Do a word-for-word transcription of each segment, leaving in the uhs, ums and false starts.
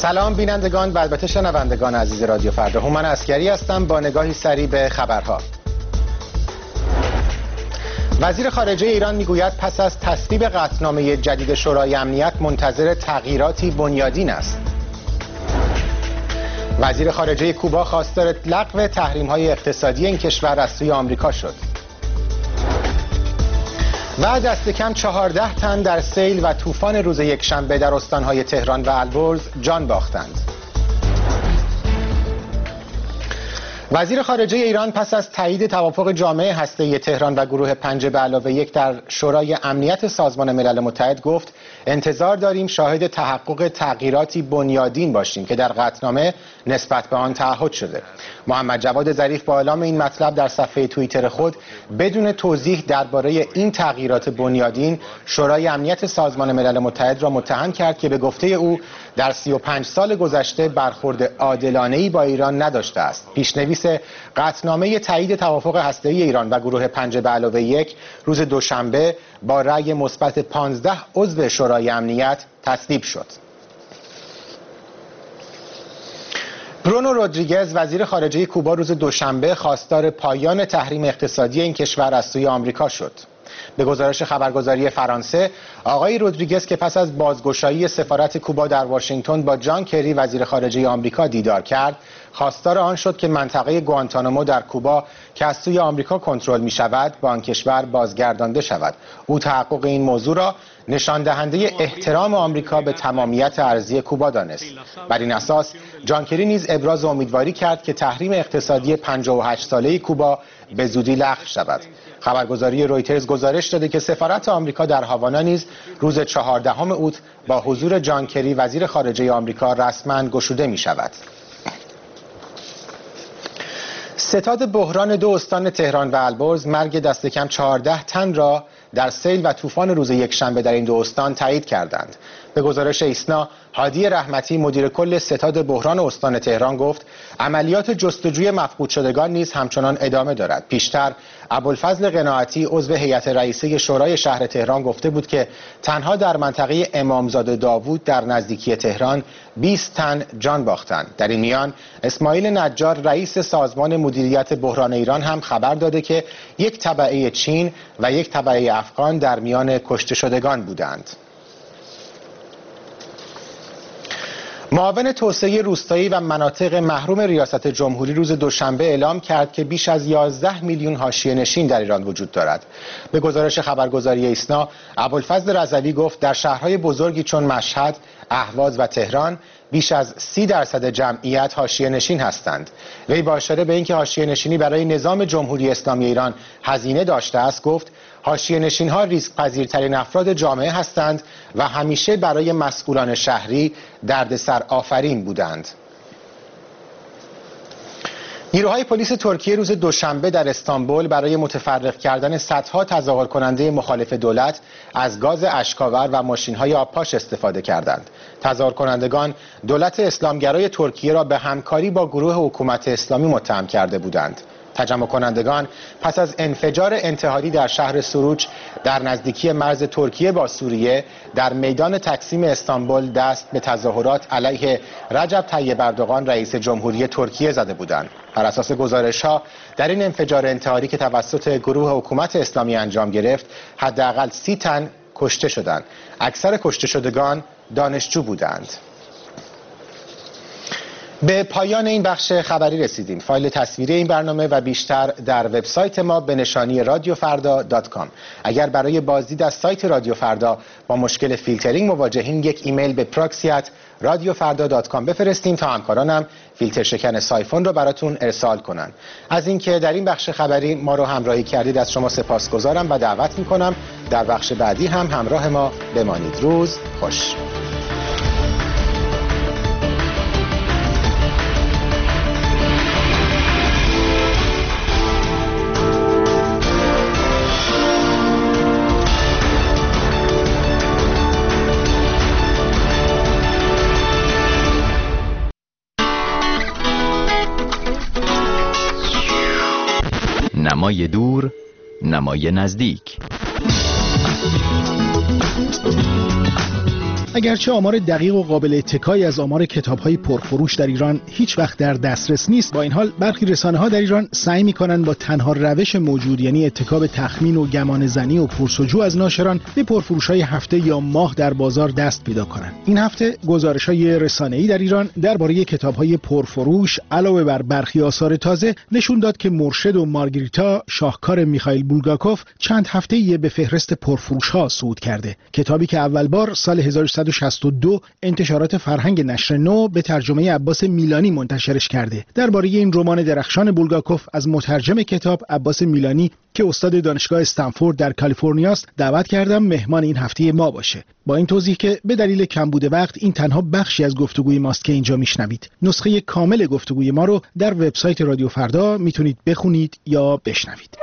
سلام بینندگان و البته شنوندگان عزیز رادیو فردا. هومن عسکری هستم با نگاهی سریع به خبرها. وزیر خارجه ایران میگوید پس از تصویب قطعنامه جدید شورای امنیت منتظر تغییراتی بنیادین است. وزیر خارجه کوبا خواستار لغو تحریم‌های اقتصادی این کشور از سوی آمریکا شد. و دست کم چهارده تن در سیل و طوفان روز یکشنبه در استانهای تهران و البرز جان باختند. وزیر خارجه ایران پس از تایید توافق جامعه هسته‌ای تهران و گروه پنج به علاوه یک در شورای امنیت سازمان ملل متحد گفت انتظار داریم شاهد تحقق تغییراتی بنیادین باشیم که در قطعنامه نسبت به آن تعهد شده. محمد جواد ظریف با اعلام این مطلب در صفحه توییتر خود بدون توضیح درباره این تغییرات بنیادین شورای امنیت سازمان ملل متحد را متهم کرد که به گفته او در سی و پنج سال گذشته برخورد عادلانه‌ای با ایران نداشته است. پیشنویس قطعنامه تایید توافق هسته‌ای ایران و گروه پنج به علاوه یک روز دوشنبه با رأی مثبت پانزده عضو شورای امنیت تصویب شد. برونو رودریگز وزیر خارجه کوبا روز دوشنبه خواستار پایان تحریم اقتصادی این کشور از سوی آمریکا شد. به گزارش خبرگزاری فرانسه، آقای رودریگز که پس از بازگشایی سفارت کوبا در واشنگتن با جان کری وزیر خارجه آمریکا دیدار کرد، خواستار آن شد که منطقه گوانتانامو در کوبا که از سوی آمریکا کنترل می شود با آن کشور بازگردانده شود. او تحقق این موضوع را نشان دهنده احترام آمریکا به تمامیت ارضی کوبا دانست. بر این اساس جان کری نیز ابراز امیدواری کرد که تحریم اقتصادی پنجاه و هشت ساله کوبا به زودی لغو شود. خبرگزاری رویترز گزارش داده که سفارت آمریکا در هاوانا نیز روز چهاردهم اوت با حضور جان کری وزیر خارجه آمریکا رسما گشوده می شود. ستاد بحران دو استان تهران و البرز مرگ دست کم چهارده تن را در سیل و طوفان روز یکشنبه در این دو استان تایید کردند. به گزارش ایسنا، هادی رحمتی مدیر کل ستاد بحران استان تهران گفت عملیات جستجوی مفقود شدگان نیز همچنان ادامه دارد. پیشتر ابوالفضل قناعتی عضو هیئت رئیسه شورای شهر تهران گفته بود که تنها در منطقه امامزاده داوود در نزدیکی تهران بیست تن جان باختند. در این میان اسماعیل نجار رئیس سازمان مدیریت بحران ایران هم خبر داده که یک تبعه چین و یک تبعه افغان در میان کشته شدگان بودند. معاون توسعه روستایی و مناطق محروم ریاست جمهوری روز دوشنبه اعلام کرد که بیش از یازده میلیون حاشیه نشین در ایران وجود دارد. به گزارش خبرگزاری ایسنا، ابوالفضل رضوی گفت در شهرهای بزرگی چون مشهد، اهواز و تهران بیش از سی درصد جمعیت حاشیه نشین هستند. وی با اشاره به اینکه حاشیه نشینی برای نظام جمهوری اسلامی ایران هزینه داشته است گفت حاشیه نشین ها ریسک پذیرترین افراد جامعه هستند و همیشه برای مسئولان شهری دردسر آفرین بودند. نیروهای پلیس ترکیه روز دوشنبه در استانبول برای متفرق کردن صدها تظاهر کننده مخالف دولت از گاز اشک‌آور و ماشین‌های آبپاش استفاده کردند. تظاهر کنندگان دولت اسلامگرای ترکیه را به همکاری با گروه حکومت اسلامی متهم کرده بودند. تجمع کنندگان پس از انفجار انتحاری در شهر سروج در نزدیکی مرز ترکیه با سوریه در میدان تقسیم استانبول دست به تظاهرات علیه رجب طیب اردوغان رئیس جمهوری ترکیه زده بودند. بر اساس گزارش‌ها در این انفجار انتحاری که توسط گروه حکومت اسلامی انجام گرفت حداقل سی تن کشته شدند. اکثر کشته شدگان دانشجو بودند. به پایان این بخش خبری رسیدیم. فایل تصویری این برنامه و بیشتر در وبسایت ما به نشانی رادیو فردا دات کام. اگر برای بازدید از سایت رادیو فردا با مشکل فیلترینگ مواجهین یک ایمیل به پراکسی ات رادیو فردا دات کام بفرستیم تا همکارانم فیلتر شکن سایفون رو براتون ارسال کنن. از اینکه در این بخش خبری ما رو همراهی کردید از شما سپاسگزارم و دعوت میکنم در بخش بعدی هم همراه ما بمانید. روز خوش. نمای دور، نمای نزدیک. اگرچه آمار دقیق و قابل اتکایی از آمار کتاب‌های پرفروش در ایران هیچ وقت در دسترس نیست، با این حال برخی رسانه‌ها در ایران سعی می‌کنند با تنها روش موجود، یعنی اتکا به تخمین و گمانه‌زنی و پرس‌وجو از ناشران، به پرفروش‌های هفته یا ماه در بازار دست پیدا کنند. این هفته گزارش‌های رسانه‌ای در ایران درباره کتاب‌های پرفروش علاوه بر برخی آثار تازه نشون داد که مرشد و مارگریتا، شاهکار میخائیل بولگاکوف، چند هفته‌ای به فهرست پرفروش‌ها صعود کرده. کتابی که اول بار سال هزار و سیصد و شصت و دو انتشارات فرهنگ نشر نو به ترجمه عباس میلانی منتشرش کرده. درباره این رمان درخشان بولگاکوف از مترجم کتاب عباس میلانی که استاد دانشگاه استنفورد در کالیفرنیا است دعوت کردم مهمان این هفته ما باشه. با این توضیح که به دلیل کمبود وقت این تنها بخشی از گفتگوی ماست که اینجا میشنوید. نسخه کامل گفتگوی ما رو در وبسایت رادیو فردا میتونید بخونید یا بشنوید.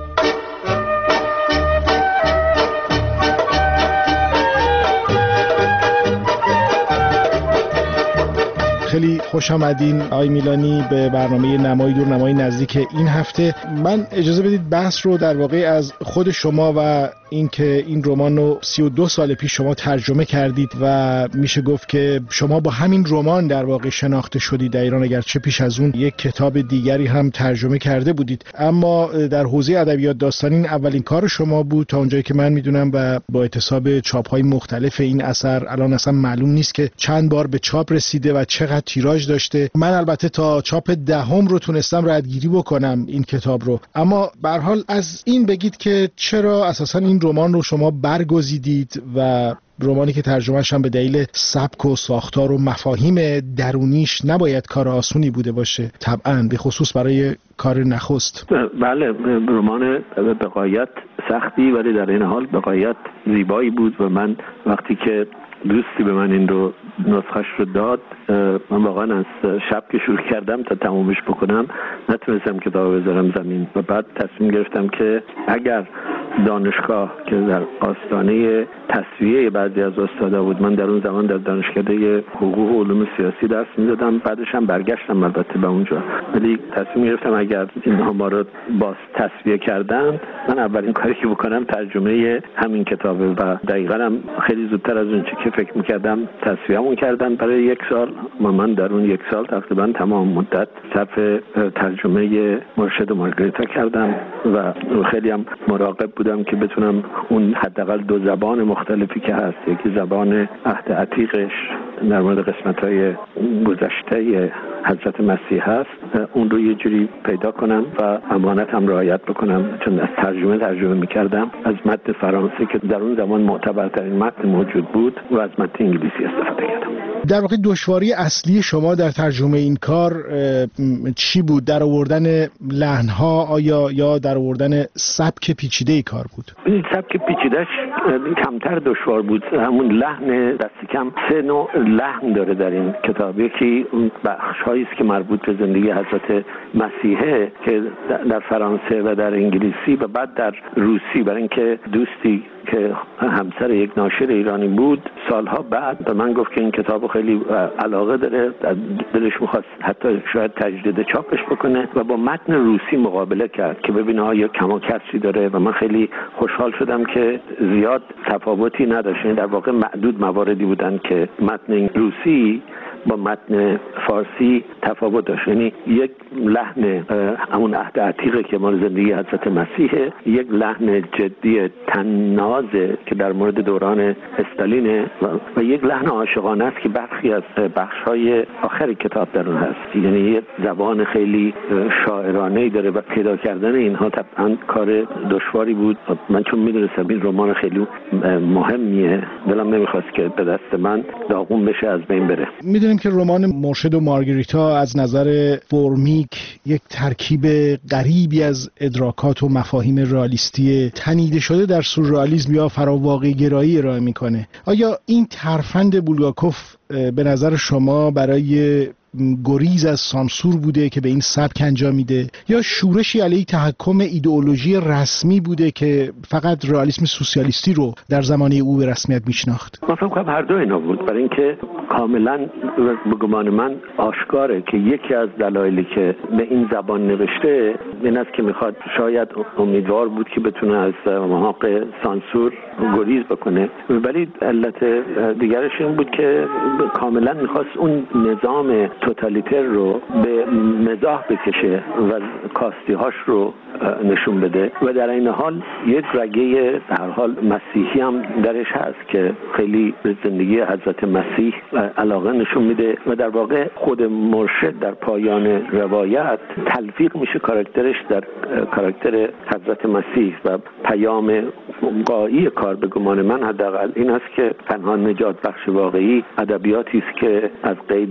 خیلی خوش آمدین آقای میلانی به برنامه نمای دور، نمای نزدیک این هفته. من اجازه بدید بحث رو در واقع از خود شما و اینکه این رمان رو سی و دو سال پیش شما ترجمه کردید و میشه گفت که شما با همین رمان در واقع شناخته شدید در ایران، اگرچه پیش از اون یک کتاب دیگری هم ترجمه کرده بودید، اما در حوزه ادبیات داستانی این اولین کار شما بود تا اونجایی که من میدونم و با احتساب چاپ‌های مختلف این اثر الان اصلا معلوم نیست که چند بار به چاپ رسیده و چقدر تیراژ داشته. من البته تا چاپ دهم رو تونستم ردگیری بکنم این کتاب رو، اما به هر حال از این بگید که چرا اساسا این رمان رو شما برگزیدید و رمانی که ترجمه‌اش هم به دلیل سبک و ساختار و مفاهیم درونیش نباید کار آسونی بوده باشه، طبعاً به خصوص برای کار نخست. بله، رمان به غایت سختی ولی در این حال به غایت زیبایی بود و من وقتی که دوستی به من این رو نسخش رو داد، من واقعا از شب که شروع کردم تا تمومش بکنم نتونستم کتاب بذارم زمین و بعد تصمیم گرفتم که اگر دانشگاه که در آستانه تصفیه بعضی از استادا بود، من در اون زمان در دانشکده حقوق و علوم سیاسی درس میدادم، بعدش هم برگشتم البته به اونجا، ولی تصمیم گرفتم اگر اینها ما رو باز تصفیه کردن من اولین کاری که بکنم ترجمه همین کتابه و دقیقاً هم خیلی زودتر از اون چه که فکر میکردم تصفیه‌مون کردن برای یک سال و من در اون یک سال تقریبا تمام مدت صرف ترجمه مرشد و مارگریتا کردم و خیلی هم مراقب بودم که بتونم اون حداقل دو زبان مختلفی که هست، یکی زبان عهد عتیقش در مورد قسمت‌های گذشته حضرت مسیح هست، اون رو یه جوری پیدا کنم و امانت هم رعایت بکنم، چون از ترجمه ترجمه می‌کردم از متن فرانسه که در اون زمان معتبرترین متن موجود بود و از متن انگلیسی استفاده کردم. در واقع دشواری اصلی شما در ترجمه این کار چی بود؟ در آوردن لحن‌ها آیا یا در آوردن سبک پیچیده کار بود؟ این سبک پیچیده‌اش کمتر دشوار بود. همون لحن دست کم سه نوع لحن داره در این کتاب. یکی اون بخش‌هایی است که مربوط به زندگی حضرت مسیحه که در فرانسه و در انگلیسی و بعد در روسی، برای اینکه دوستی که همسر یک ناشر ایرانی بود سالها بعد به من گفت که این کتابو خیلی علاقه داره، دلش می‌خواست حتی شاید تجدید چاپش بکنه و با متن روسی مقابله کرد که ببینه آیا کم و کسری داره و من خیلی خوشحال شدم که زیاد تفاوتی نداشت. در واقع معدود مواردی بودن که متن روسی با متن فارسی تفاوت داشت، یعنی یک لحن همون عهد عتیقه که مال زندگی حضرت مسیحه، یک لحن جدی طنازه که در مورد دوران استالینه و, و یک لحن عاشقانه است که برخی از بخش‌های آخر کتاب در اون هست، یعنی یک زبان خیلی شاعرانه‌ای داره و پیدا کردن اینها طبعاً کار دشواری بود. من چون می‌دونستم این رمان خیلی مهمیه دلم نمی‌خواست که به دست من داغون بشه، از بین بره. می‌دونیم که رمان مرشد و مارگریتا از نظر فرمیک یک ترکیب غریبی از ادراکات و مفاهیم رئالیستی تنیده شده در سورئالیسم یا فراواقع گرایی ارائه میکنه. آیا این ترفند بولگاکوف به نظر شما برای گریز از سانسور بوده که به این سبک انجام میده، یا شورشی علیه تحکم ایدئولوژی رسمی بوده که فقط رئالیسم سوسیالیستی رو در زمانه او به رسمیت میشناخت؟ من فکر کنم هر دو اینا بود، برای اینکه کاملا به گمان من آشکاره که یکی از دلایلی که به این زبان نوشته این است که میخواد، شاید امیدوار بود که بتونه از محاق سانسور گریز بکنه، ولی علت دیگرش این بود که کاملا میخواست اون نظام توتالیتر رو به مزاح بکشه و کاستی‌هاش رو نشون بده و در این حال یک رگه به هر حال مسیحی هم درش هست که خیلی به زندگی حضرت مسیح علاقه نشون میده و در واقع خود مرشد در پایان روایت تلفیق میشه کاراکترش در کاراکتر حضرت مسیح و پیام غایی کار به گمان من حداقل این است که تنها نجات بخش واقعی ادبیاتی است که از قید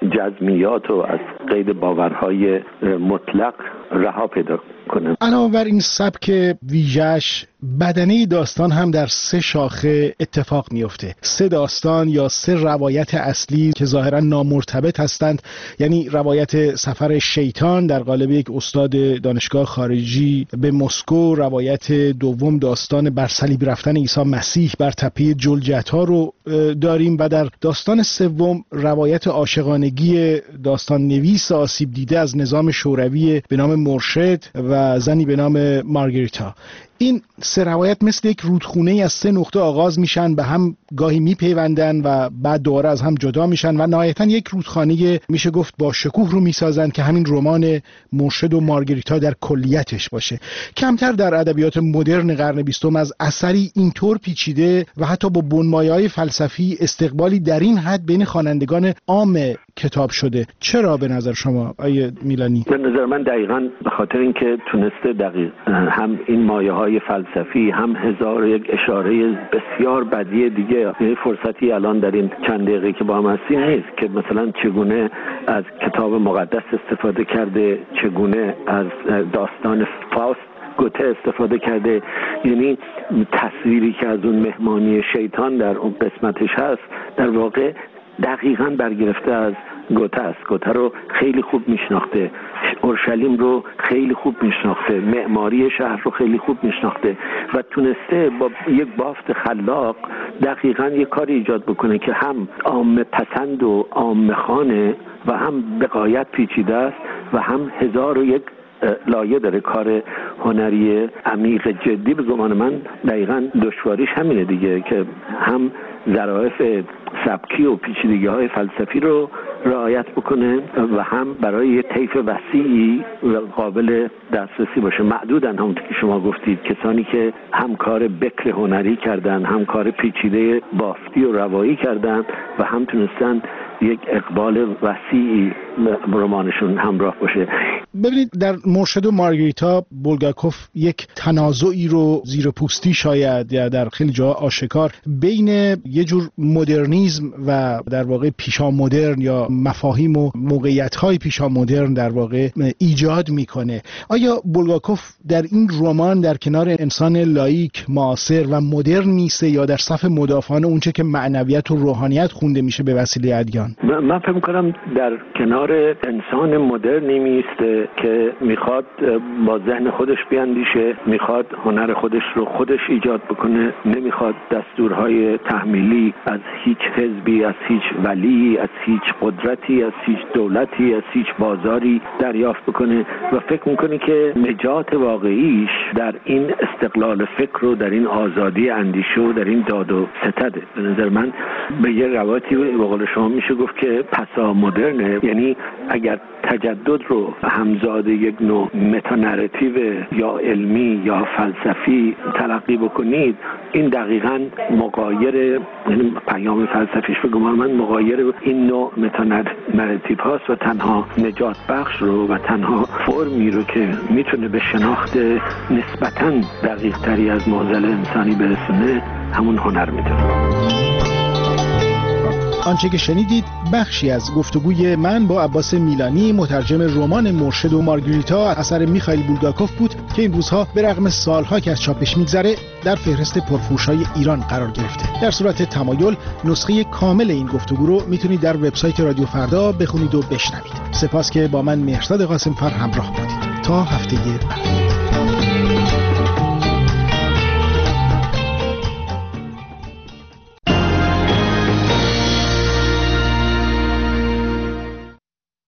جزمیات و از قید باورهای مطلق رها پیدا کنه. علاوه بر این سبک ویژه‌اش، بدنه داستان هم در سه شاخه اتفاق میفته. سه داستان یا سه روایت اصلی که ظاهرا نامرتبط هستند، یعنی روایت سفر شیطان در قالب یک استاد دانشگاه خارجی به مسکو، روایت دوم داستان بر صلیب رفتن عیسی مسیح بر تپه جلجتا رو داریم و در داستان سوم روایت عاشقانگی داستان نویس آسیب دیده از نظام شوروی به نام مرشد و زنی به نام مارگریتا. این سه روایت مثل یک رودخونه از سه نقطه آغاز میشن، به هم گاهی میپیوندن و بعد دوباره از هم جدا میشن و نهایتا یک رودخانه میشه گفت با شکوه رو میسازن که همین رمان مرشد و مارگریتا در کلیتش باشه. کمتر در ادبیات مدرن قرن بیستم از اثری اینطور پیچیده و حتی با بنمایه‌های فلسفی استقبالی در این حد بین خوانندگان عام کتاب شده. چرا به نظر شما آیه میلانی؟ به نظر من دقیقاً به خاطر اینکه تونسته دقیق هم این مایه‌های فلسفی هم هزار و یک اشاره بسیار بدیع دیگه. یه فرصتی الان در این چند دقیقه که با هم هستیم نیست که مثلا چگونه از کتاب مقدس استفاده کرده، چگونه از داستان فاوست گوته استفاده کرده، یعنی تصویری که از اون مهمانی شیطان در اون قسمتش هست در واقع دقیقاً برگرفته از گوته است. گوته رو خیلی خوب میشناخته، اورشلیم رو خیلی خوب میشناخته، معماری شهر رو خیلی خوب میشناخته و تونسته با یک بافت خلاق دقیقاً یک کاری ایجاد بکنه که هم عامه پسند و عامه خوانه و هم به غایت پیچیده است و هم هزار و یک لایه داره. کار هنری عمیق جدی به گمان من دقیقاً دشواریش همینه دیگه که هم ظرافت سبکی و پیچیدگی‌های فلسفی رو رعایت بکنه و هم برای یه طیف وسیعی و قابل دسترسی باشه. معدودن همونطور که شما گفتید کسانی که هم کار بکر هنری کردن، هم کار پیچیده بافتی و روایی کردن و هم تونستن یک اقبال وسیعی رمانشون همراه باشه. ببینید در مرشد و مارگریتا بولگاکوف یک تنازعی رو زیر پوستی شاید یا در خیلی جاها آشکار بین یه جور مدرنیسم و در واقع پیشا مدرن یا مفاهیم و موقعیت‌های پیشا مدرن در واقع ایجاد میکنه. آیا بولگاکوف در این رمان در کنار انسان لاییک، معاصر و مدرن میسه یا در صف مدافعان اونچه که معنویت و روحانیت خونده میشه به وسیله ادیان؟ من فکر می‌کنم در کنار انسان مدرنی میسته که میخواد با ذهن خودش بیاندیشه، میخواد هنر خودش رو خودش ایجاد بکنه، نمیخواد دستورهای تحمیلی از هیچ حزبی، از هیچ ولی، از هیچ قدرتی، از هیچ دولتی، از هیچ بازاری دریافت بکنه و فکر میکنه که نجات واقعیش در این استقلال فکر و در این آزادی اندیشه و در این داد و ستده. به نظر من به یه روایتی به قول شما میشه گفت که پسا مدرنه، یعنی اگر تجدد رو همزاد یک نوع متانراتیو یا علمی یا فلسفی تلقی بکنید، این دقیقاً مغایر، یعنی پیام فلسفیش به گمان من مغایر این نوع متانراتیو هاست و تنها نجات بخش رو و تنها فرمی رو که میتونه به شناخت نسبتاً دقیق تری از معضل انسانی برسونه همون هنر میدونه. آنچه که شنیدید بخشی از گفتگوی من با عباس میلانی، مترجم رمان مرشد و مارگریتا اثر میخائیل بولگاکوف بود که این روزها به رغم سالها که از چاپش میگذره در فهرست پرفروش‌های ایران قرار گرفته. در صورت تمایل نسخه کامل این گفتگو رو میتونید در وبسایت رادیو فردا بخونید و بشنوید. سپاس که با من مهرزاد قاسمفر همراه بودید. تا هفته بعد.